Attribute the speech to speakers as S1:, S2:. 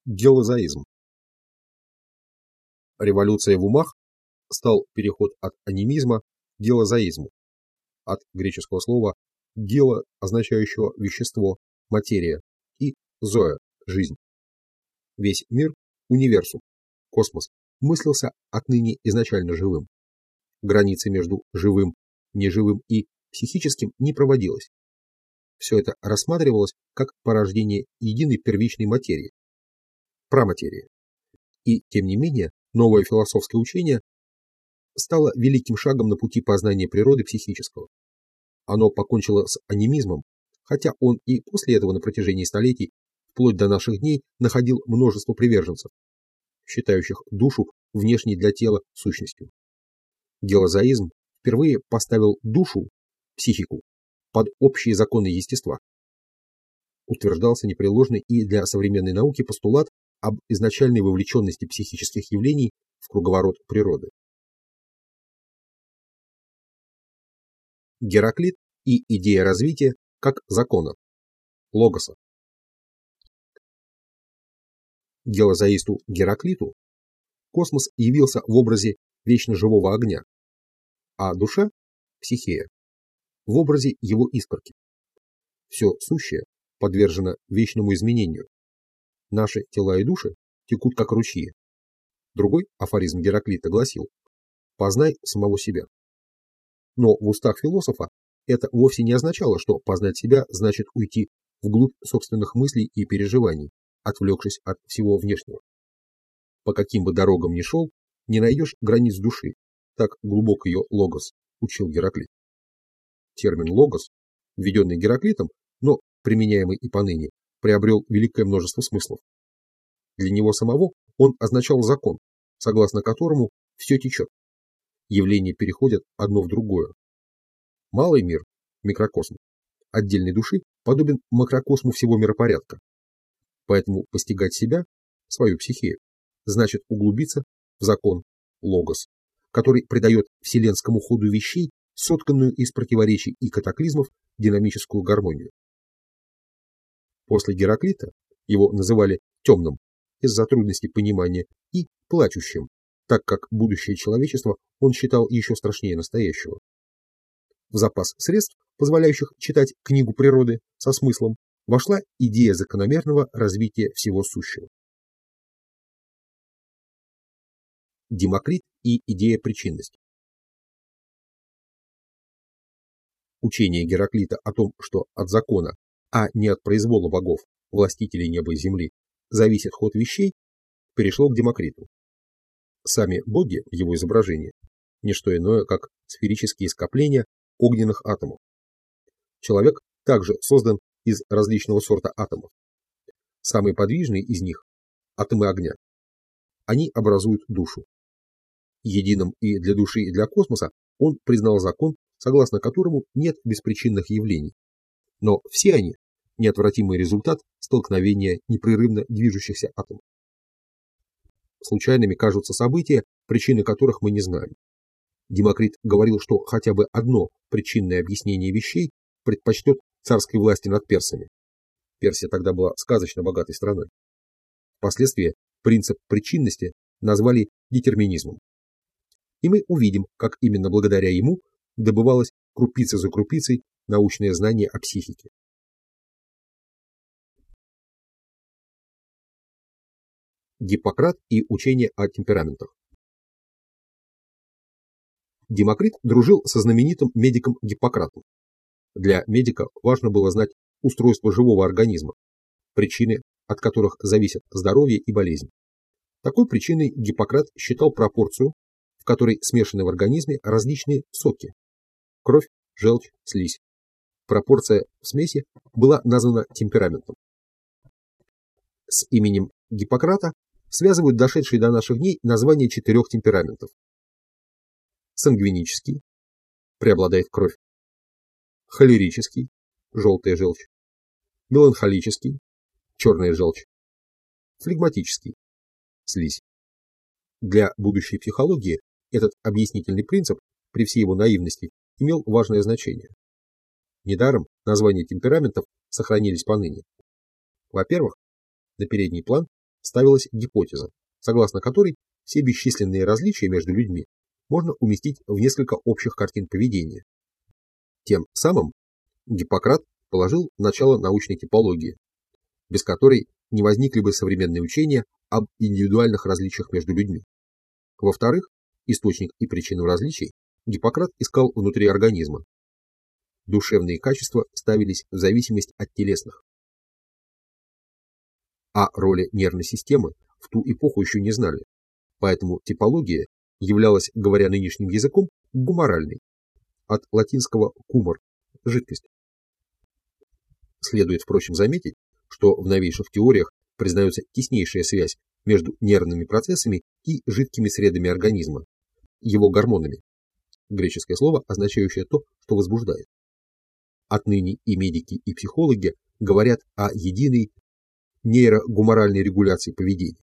S1: Гелозоизм. Революция в умах стал переход от анимизма к гелозоизму, от греческого слова гело, означающего вещество, материя, и зоя, жизнь. Весь мир, универсум, космос, мыслился отныне изначально живым. Границы между живым, неживым и психическим не проводилось. Все это рассматривалось как порождение единой первичной материи, праматерии. И, тем не менее, новое философское учение стало великим шагом на пути познания природы психического. Оно покончило с анимизмом, хотя он и после этого на протяжении столетий, вплоть до наших дней, находил множество приверженцев, считающих душу внешней для тела сущностью. Гелозоизм впервые поставил душу, психику, под общие законы естества. Утверждался непреложный и для современной науки постулат об изначальной вовлеченности психических явлений в круговорот природы. Гераклит и идея развития как закона, логоса. Гелозоисту Гераклиту космос явился в образе вечно живого огня, а душа, психея, в образе его искорки. Все сущее подвержено вечному изменению. Наши тела и души текут как ручьи. Другой афоризм Гераклита гласил: «Познай самого себя». Но в устах философа это вовсе не означало, что познать себя значит уйти вглубь собственных мыслей и переживаний, отвлекшись от всего внешнего. По каким бы дорогам ни шел, не найдешь границ души, так глубок ее логос, учил Гераклит. Термин «логос», введенный Гераклитом, но применяемый и поныне, приобрел великое множество смыслов. Для него самого он означал закон, согласно которому все течет. Явления переходят одно в другое. Малый мир, микрокосм, отдельной души подобен макрокосму всего миропорядка. Поэтому постигать себя, свою психею, значит углубиться в закон логос, который придает вселенскому ходу вещей сотканную из противоречий и катаклизмов динамическую гармонию. После Гераклита его называли темным из-за трудностей понимания и плачущим, так как будущее человечества он считал еще страшнее настоящего. В запас средств, позволяющих читать книгу природы со смыслом, вошла идея закономерного развития всего сущего. Демокрит и идея причинности. Учение Гераклита о том, что от закона, а не от произвола богов, властителей неба и земли, зависит ход вещей, перешло к Демокриту. Сами боги в его изображении – не что иное, как сферические скопления огненных атомов. Человек также создан из различного сорта атомов. Самые подвижные из них – атомы огня. Они образуют душу. Единым и для души, и для космоса он признал закон, согласно которому нет беспричинных явлений. Но все они – неотвратимый результат столкновения непрерывно движущихся атомов. Случайными кажутся события, причины которых мы не знаем. Демокрит говорил, что хотя бы одно причинное объяснение вещей предпочтет царской власти над персами. Персия тогда была сказочно богатой страной. Впоследствии принцип причинности назвали детерминизмом. И мы увидим, как именно благодаря ему добывалось крупица за крупицей научное знание о психике. Гиппократ и учение о темпераментах. Демокрит дружил со знаменитым медиком Гиппократом. Для медика важно было знать устройство живого организма, причины, от которых зависят здоровье и болезнь. Такой причиной Гиппократ считал пропорцию, в которой смешаны в организме различные соки – кровь, желчь, слизь. Пропорция в смеси была названа темпераментом. С именем Гиппократа связывают дошедшие до наших дней названия 4 темпераментов. Сангвинический – преобладает кровь. Холерический – желтая желчь. Меланхолический – черная желчь. Флегматический – слизь. Для будущей психологии этот объяснительный принцип, при всей его наивности, имел важное значение. Недаром названия темпераментов сохранились поныне. Во-первых, на передний план ставилась гипотеза, согласно которой все бесчисленные различия между людьми можно уместить в несколько общих картин поведения. Тем самым Гиппократ положил начало научной типологии, без которой не возникли бы современные учения об индивидуальных различиях между людьми. Во-вторых, источник и причину различий Гиппократ искал внутри организма. Душевные качества ставились в зависимость от телесных. О роли нервной системы в ту эпоху еще не знали, поэтому типология являлась, говоря нынешним языком, гуморальной, от латинского «кумор» – жидкость. Следует, впрочем, заметить, что в новейших теориях признается теснейшая связь между нервными процессами и жидкими средами организма, его гормонами, греческое слово, означающее то, что возбуждает. Отныне и медики, и психологи говорят о единой нейрогуморальной регуляции поведения.